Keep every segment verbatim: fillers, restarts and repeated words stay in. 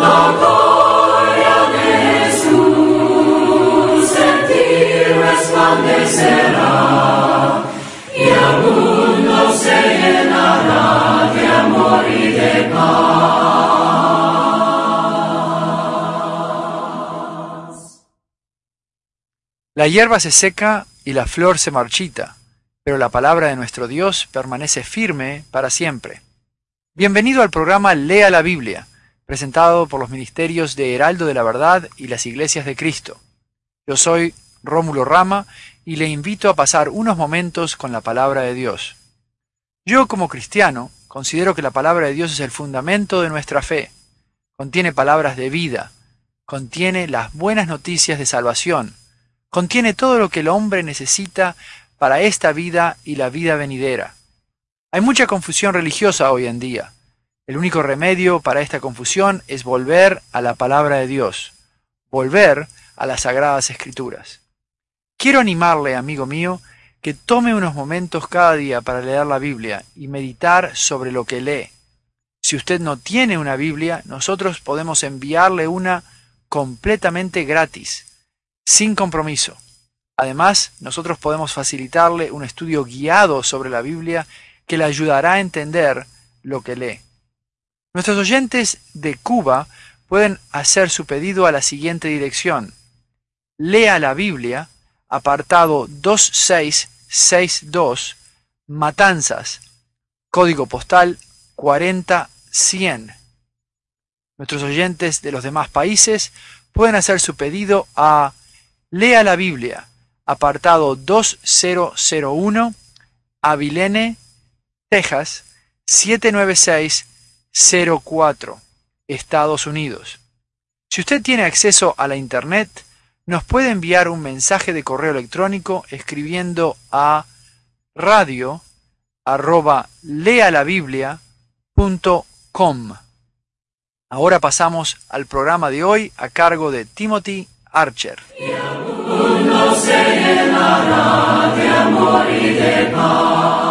la gloria de Jesús en ti resplandecerá, y el mundo se llenará de amor y de paz. La hierba se seca y la flor se marchita, pero la palabra de nuestro Dios permanece firme para siempre. Bienvenido al programa Lea la Biblia, presentado por los ministerios de Heraldo de la Verdad y las Iglesias de Cristo. Yo soy Rómulo Rama y le invito a pasar unos momentos con la palabra de Dios. Yo, como cristiano, considero que la palabra de Dios es el fundamento de nuestra fe. Contiene palabras de vida, contiene las buenas noticias de salvación, contiene todo lo que el hombre necesita para esta vida y la vida venidera. Hay mucha confusión religiosa hoy en día. El único remedio para esta confusión es volver a la palabra de Dios, volver a las Sagradas Escrituras. Quiero animarle, amigo mío, que tome unos momentos cada día para leer la Biblia y meditar sobre lo que lee. Si usted no tiene una Biblia, nosotros podemos enviarle una completamente gratis, sin compromiso. Además, nosotros podemos facilitarle un estudio guiado sobre la Biblia que le ayudará a entender lo que lee. Nuestros oyentes de Cuba pueden hacer su pedido a la siguiente dirección. Lea la Biblia, apartado dos seis seis dos, Matanzas, código postal cuarenta cien. Nuestros oyentes de los demás países pueden hacer su pedido a Lea la Biblia, apartado dos cero cero uno, Abilene, Texas, siete nueve seis cero cuatro, Estados Unidos. Si usted tiene acceso a la Internet, nos puede enviar un mensaje de correo electrónico escribiendo a radio arroba lealabiblia punto com. Ahora pasamos al programa de hoy a cargo de Timothy Archer. Y el mundo se llenará de amor y de paz.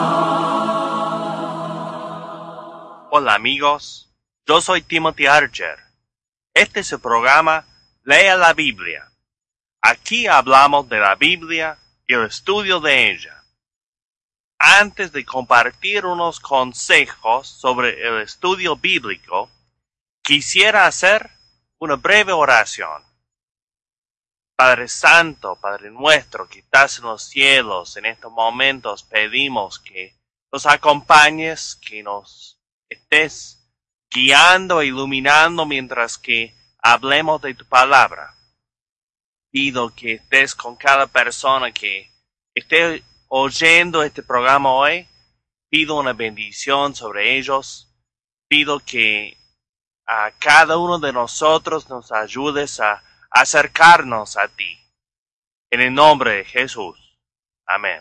Hola amigos, yo soy Timothy Archer. Este es el programa Lea la Biblia. Aquí hablamos de la Biblia y el estudio de ella. Antes de compartir unos consejos sobre el estudio bíblico, quisiera hacer una breve oración. Padre Santo, Padre nuestro que estás en los cielos, en estos momentos pedimos que nos acompañes, que nos estés guiando e iluminando mientras que hablemos de tu palabra. Pido que estés con cada persona que esté oyendo este programa hoy. Pido una bendición sobre ellos. Pido que a cada uno de nosotros nos ayudes a acercarnos a ti. En el nombre de Jesús. Amén.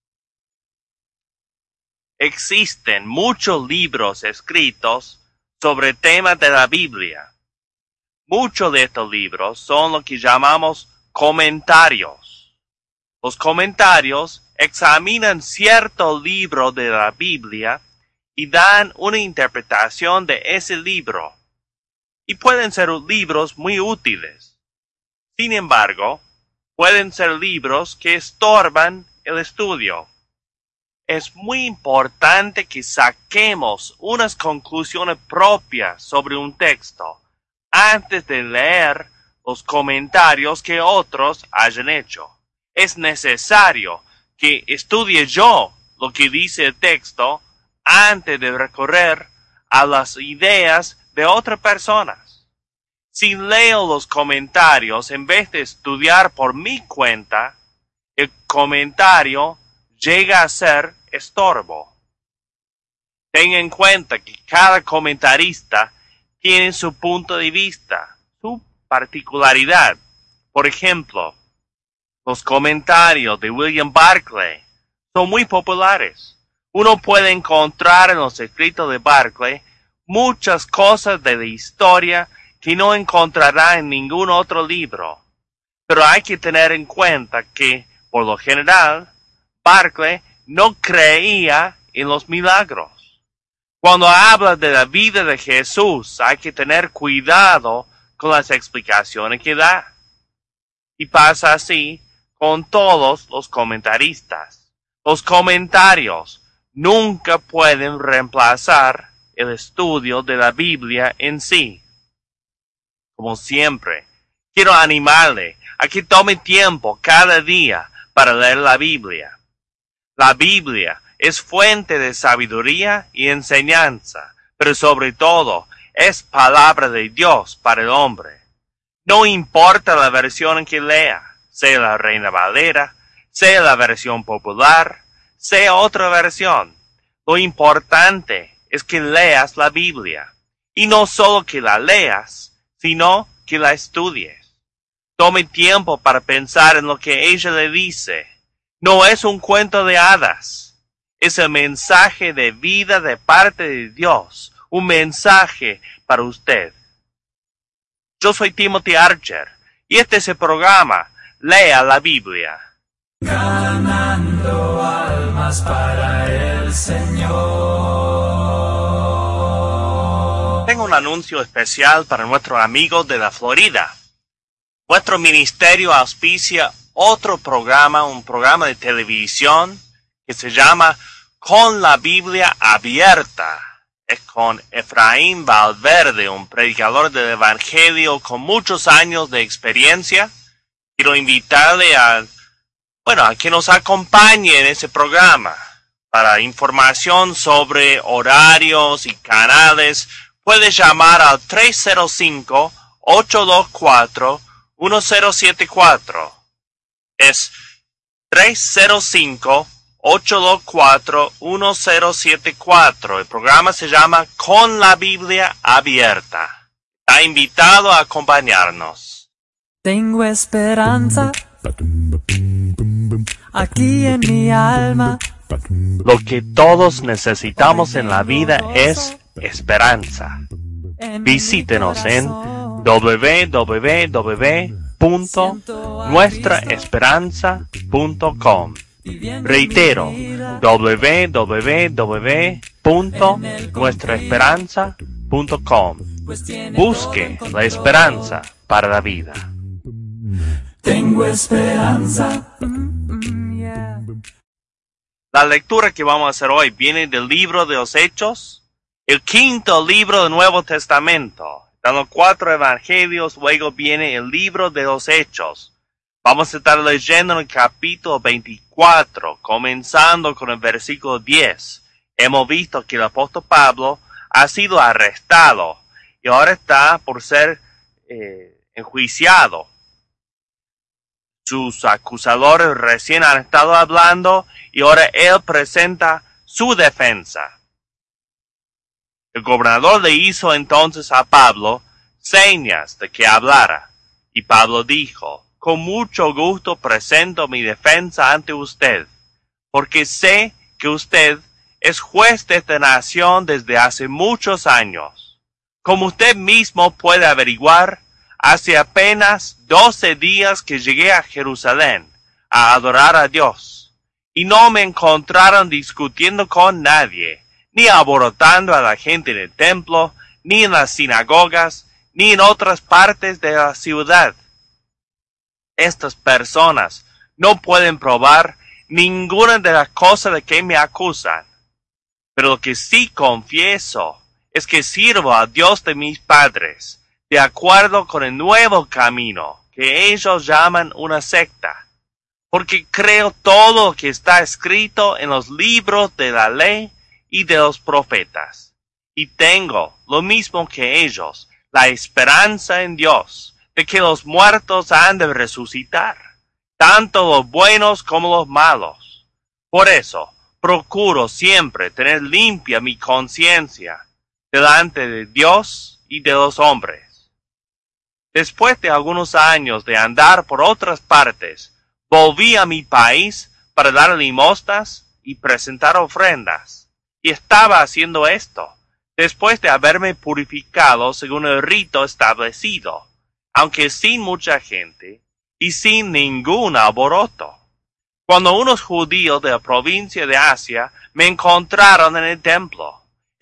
Existen muchos libros escritos sobre temas de la Biblia. Muchos de estos libros son lo que llamamos comentarios. Los comentarios examinan cierto libro de la Biblia y dan una interpretación de ese libro. Y pueden ser libros muy útiles. Sin embargo, pueden ser libros que estorban el estudio. Es muy importante que saquemos unas conclusiones propias sobre un texto antes de leer los comentarios que otros hayan hecho. Es necesario que estudie yo lo que dice el texto antes de recorrer a las ideas de otras personas. Si leo los comentarios en vez de estudiar por mi cuenta, el comentario llega a ser estorbo. Ten en cuenta que cada comentarista tiene su punto de vista, su particularidad. Por ejemplo, los comentarios de William Barclay son muy populares. Uno puede encontrar en los escritos de Barclay muchas cosas de la historia que no encontrará en ningún otro libro. Pero hay que tener en cuenta que, por lo general, Barclay no creía en los milagros. Cuando habla de la vida de Jesús, hay que tener cuidado con las explicaciones que da. Y pasa así con todos los comentaristas. Los comentarios nunca pueden reemplazar el estudio de la Biblia en sí. Como siempre, quiero animarle a que tome tiempo cada día para leer la Biblia. La Biblia es fuente de sabiduría y enseñanza, pero sobre todo es palabra de Dios para el hombre. No importa la versión en que lea, sea la Reina Valera, sea la versión popular, sea otra versión. Lo importante es que leas la Biblia, y no solo que la leas, sino que la estudies. Tome tiempo para pensar en lo que ella le dice. No es un cuento de hadas. Es el mensaje de vida de parte de Dios. Un mensaje para usted. Yo soy Timothy Archer. Y este es el programa Lea la Biblia. Ganando almas para el Señor. Tengo un anuncio especial para nuestros amigos de la Florida. Nuestro ministerio auspicia otro programa, un programa de televisión que se llama Con la Biblia Abierta. Es con Efraín Valverde, un predicador del Evangelio con muchos años de experiencia. Quiero invitarle a, bueno, a que nos acompañe en ese programa. Para información sobre horarios y canales, puede llamar al tres cero cinco, ocho dos cuatro, uno cero siete cuatro. Es tres cero cinco, ocho dos cuatro, uno cero siete cuatro. El programa se llama Con la Biblia Abierta. Está invitado a acompañarnos. Tengo esperanza aquí en mi alma. Lo que todos necesitamos en la vida es esperanza. Visítenos en doble u doble u doble u punto nuestra esperanza punto com. Reitero, doble u doble u doble u punto nuestra esperanza punto com. Busque la esperanza para la vida. Tengo esperanza. La lectura que vamos a hacer hoy viene del libro de los Hechos, el quinto libro del Nuevo Testamento. Están los cuatro evangelios, luego viene el libro de los Hechos. Vamos a estar leyendo en el capítulo veinticuatro, comenzando con el versículo diez. Hemos visto que el apóstol Pablo ha sido arrestado y ahora está por ser eh, enjuiciado. Sus acusadores recién han estado hablando y ahora él presenta su defensa. El gobernador le hizo entonces a Pablo señas de que hablara, y Pablo dijo: con mucho gusto presento mi defensa ante usted, porque sé que usted es juez de esta nación desde hace muchos años. Como usted mismo puede averiguar, hace apenas doce días que llegué a Jerusalén a adorar a Dios, y no me encontraron discutiendo con nadie, ni aborotando a la gente en el templo, ni en las sinagogas, ni en otras partes de la ciudad. Estas personas no pueden probar ninguna de las cosas de que me acusan. Pero lo que sí confieso es que sirvo a Dios de mis padres, de acuerdo con el nuevo camino que ellos llaman una secta, porque creo todo lo que está escrito en los libros de la ley y de los profetas, y tengo, lo mismo que ellos, la esperanza en Dios, de que los muertos han de resucitar, tanto los buenos como los malos. Por eso, procuro siempre tener limpia mi conciencia delante de Dios y de los hombres. Después de algunos años de andar por otras partes, volví a mi país para dar limosnas y presentar ofrendas. Y estaba haciendo esto, después de haberme purificado según el rito establecido, aunque sin mucha gente y sin ningún alboroto. Cuando unos judíos de la provincia de Asia me encontraron en el templo,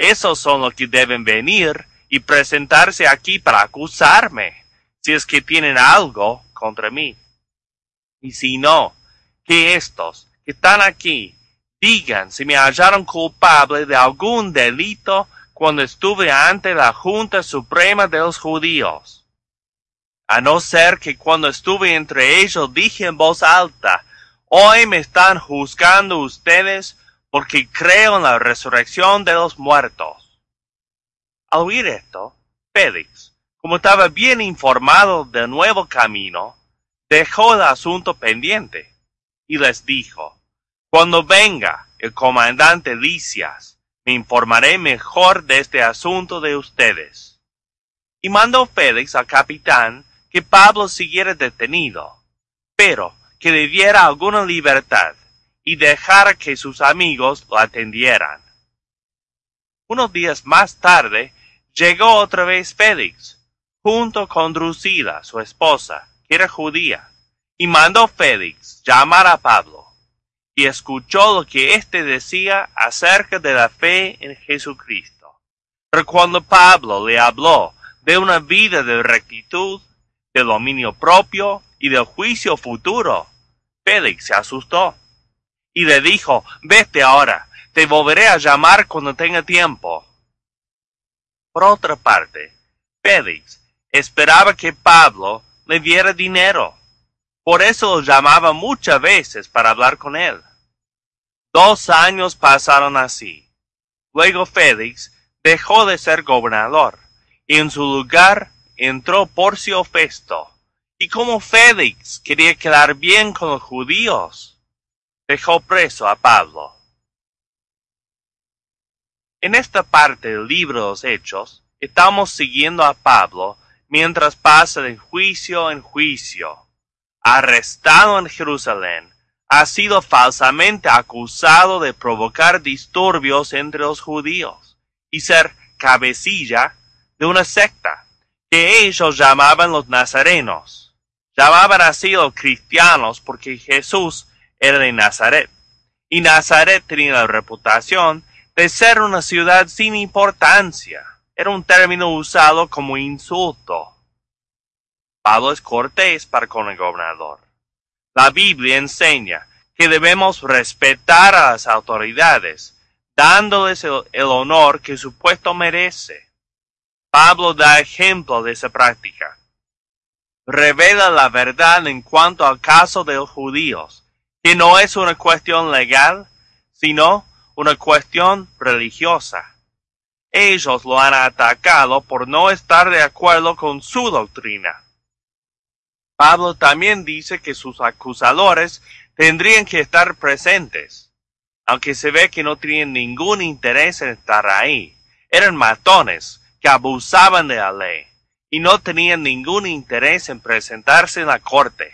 esos son los que deben venir y presentarse aquí para acusarme, si es que tienen algo contra mí. Y si no, que estos que están aquí digan si me hallaron culpable de algún delito cuando estuve ante la Junta Suprema de los Judíos. A no ser que cuando estuve entre ellos dije en voz alta, hoy me están juzgando ustedes porque creo en la resurrección de los muertos. Al oír esto, Félix, como estaba bien informado del nuevo camino, dejó el asunto pendiente y les dijo, cuando venga el comandante Lisias, me informaré mejor de este asunto de ustedes. Y mandó Félix al capitán que Pablo siguiera detenido, pero que le diera alguna libertad y dejara que sus amigos lo atendieran. Unos días más tarde llegó otra vez Félix, junto con Drusila, su esposa, que era judía, y mandó Félix llamar a Pablo, y escuchó lo que éste decía acerca de la fe en Jesucristo. Pero cuando Pablo le habló de una vida de rectitud, de dominio propio y del juicio futuro, Félix se asustó y le dijo, vete ahora, te volveré a llamar cuando tenga tiempo. Por otra parte, Félix esperaba que Pablo le diera dinero. Por eso lo llamaba muchas veces para hablar con él. Dos años pasaron así. Luego Félix dejó de ser gobernador, y en su lugar entró Porcio Festo. Y como Félix quería quedar bien con los judíos, dejó preso a Pablo. En esta parte del libro de los Hechos, estamos siguiendo a Pablo mientras pasa de juicio en juicio. Arrestado en Jerusalén, ha sido falsamente acusado de provocar disturbios entre los judíos y ser cabecilla de una secta que ellos llamaban los nazarenos. Llamaban así los cristianos porque Jesús era de Nazaret, y Nazaret tenía la reputación de ser una ciudad sin importancia. Era un término usado como insulto. Pablo es cortés para con el gobernador. La Biblia enseña que debemos respetar a las autoridades, dándoles el, el honor que su puesto merece. Pablo da ejemplo de esa práctica. Revela la verdad en cuanto al caso de los judíos, que no es una cuestión legal, sino una cuestión religiosa. Ellos lo han atacado por no estar de acuerdo con su doctrina. Pablo también dice que sus acusadores tendrían que estar presentes, aunque se ve que no tenían ningún interés en estar ahí. Eran matones que abusaban de la ley y no tenían ningún interés en presentarse en la corte.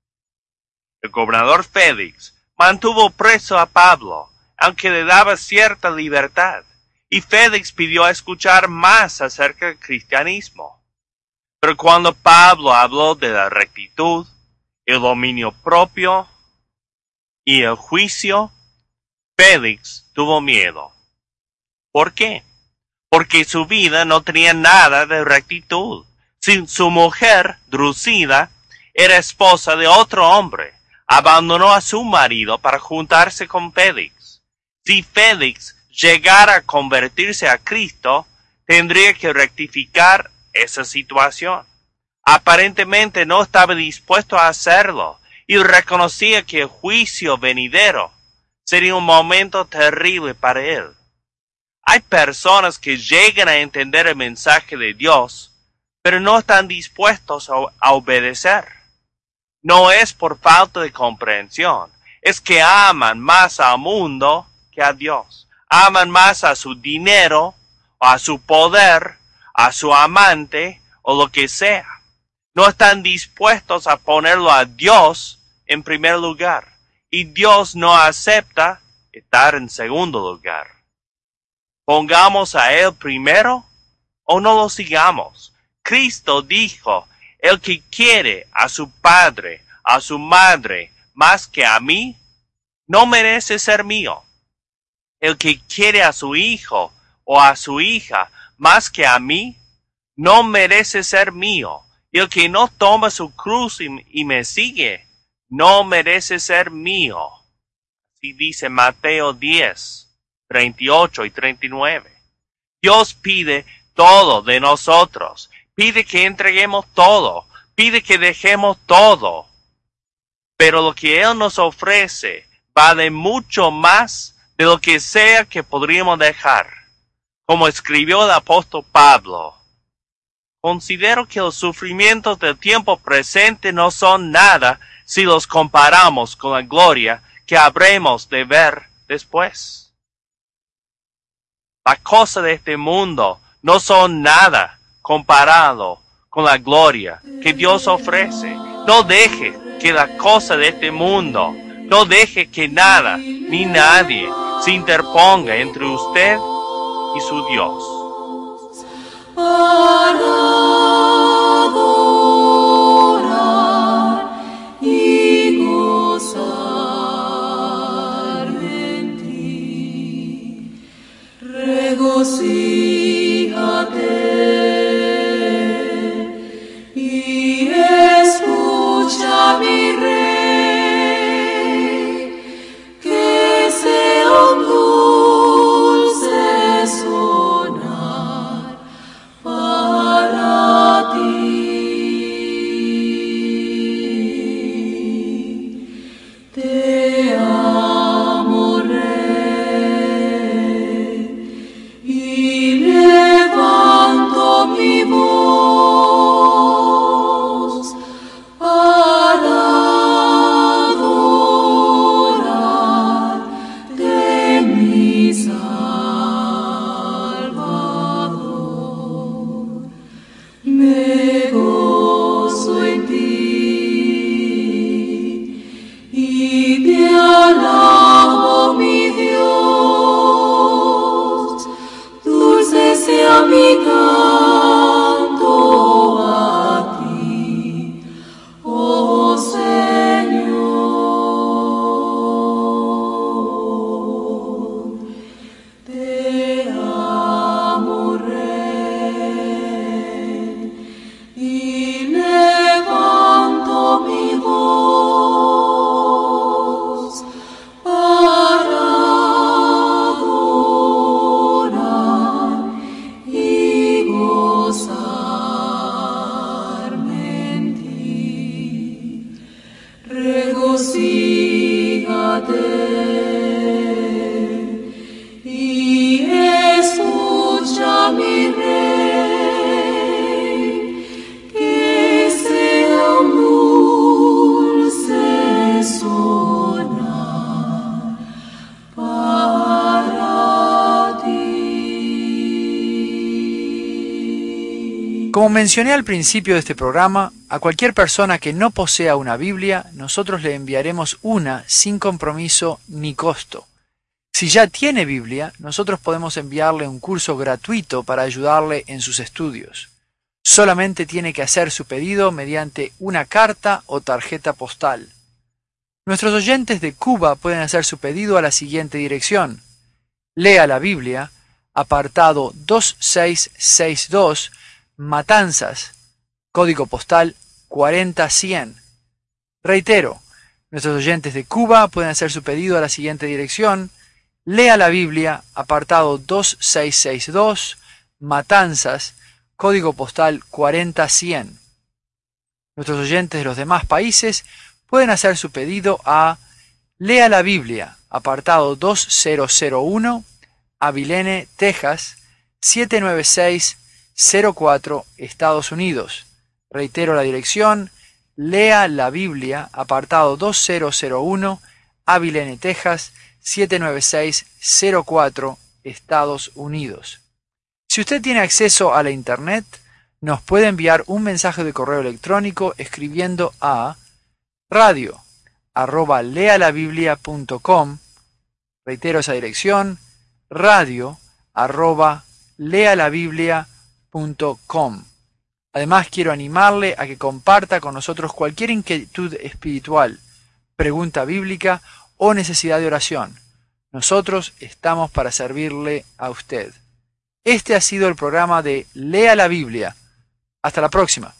El gobernador Félix mantuvo preso a Pablo, aunque le daba cierta libertad, y Félix pidió escuchar más acerca del cristianismo. Pero cuando Pablo habló de la rectitud, el dominio propio y el juicio, Félix tuvo miedo. ¿Por qué? Porque su vida no tenía nada de rectitud. Si su mujer, Drusila, era esposa de otro hombre, abandonó a su marido para juntarse con Félix. Si Félix llegara a convertirse a Cristo, tendría que rectificar esa situación. Aparentemente no estaba dispuesto a hacerlo y reconocía que el juicio venidero sería un momento terrible para él. Hay personas que llegan a entender el mensaje de Dios, pero no están dispuestos a, a obedecer. No es por falta de comprensión, es que aman más al mundo que a Dios. Aman más a su dinero, o a su poder, a su amante o lo que sea. No están dispuestos a ponerlo a Dios en primer lugar. Y Dios no acepta estar en segundo lugar. Pongamos a Él primero o no lo sigamos. Cristo dijo, el que quiere a su padre, a su madre, más que a mí, no merece ser mío. El que quiere a su hijo o a su hija más que a mí, no merece ser mío. Y el que no toma su cruz y, y me sigue, no merece ser mío. Así dice Mateo diez, treinta y ocho y treinta y nueve. Dios pide todo de nosotros. Pide que entreguemos todo. Pide que dejemos todo. Pero lo que Él nos ofrece vale mucho más de lo que sea que podríamos dejar. Como escribió el apóstol Pablo, considero que los sufrimientos del tiempo presente no son nada si los comparamos con la gloria que habremos de ver después. Las cosas de este mundo no son nada comparado con la gloria que Dios ofrece. No deje que las cosas de este mundo, no deje que nada ni nadie se interponga entre usted y su Dios. Para adorar y gozar en ti, regocíjate y escucha, mi Rey, que sea un dulce sonar para ti. Te amo, Rey, y levanto mi voz para adorarte, mi Salvador. Me gozo en ti y te alabo, mi Dios. Dulce sea mi canto a ti, oh Señor. Te amo, Rey, y levanto mi voz para adorar y gozarme en ti. Regocíjate y escucha, mi Rey, que sea un dulce sonar para ti. Como mencioné al principio de este programa, a cualquier persona que no posea una Biblia, nosotros le enviaremos una sin compromiso ni costo. Si ya tiene Biblia, nosotros podemos enviarle un curso gratuito para ayudarle en sus estudios. Solamente tiene que hacer su pedido mediante una carta o tarjeta postal. Nuestros oyentes de Cuba pueden hacer su pedido a la siguiente dirección: Lea la Biblia, apartado dos seis seis dos, Matanzas, código postal cuarenta cien. Reitero, nuestros oyentes de Cuba pueden hacer su pedido a la siguiente dirección: Lea la Biblia, apartado dos seis seis dos, Matanzas, código postal cuarenta cien. Nuestros oyentes de los demás países pueden hacer su pedido a Lea la Biblia, apartado dos mil uno, Abilene, Texas, siete nueve seis cero cuatro, Estados Unidos. Reitero la dirección: Lea la Biblia, apartado dos mil uno, Abilene, Texas, siete nueve seis cero cuatro, Estados Unidos. Si usted tiene acceso a la Internet, nos puede enviar un mensaje de correo electrónico escribiendo a radio arroba lealabiblia punto com. Reitero esa dirección: radio arroba lealabiblia punto com. Además, quiero animarle a que comparta con nosotros cualquier inquietud espiritual, pregunta bíblica o necesidad de oración. Nosotros estamos para servirle a usted. Este ha sido el programa de Lea la Biblia. Hasta la próxima.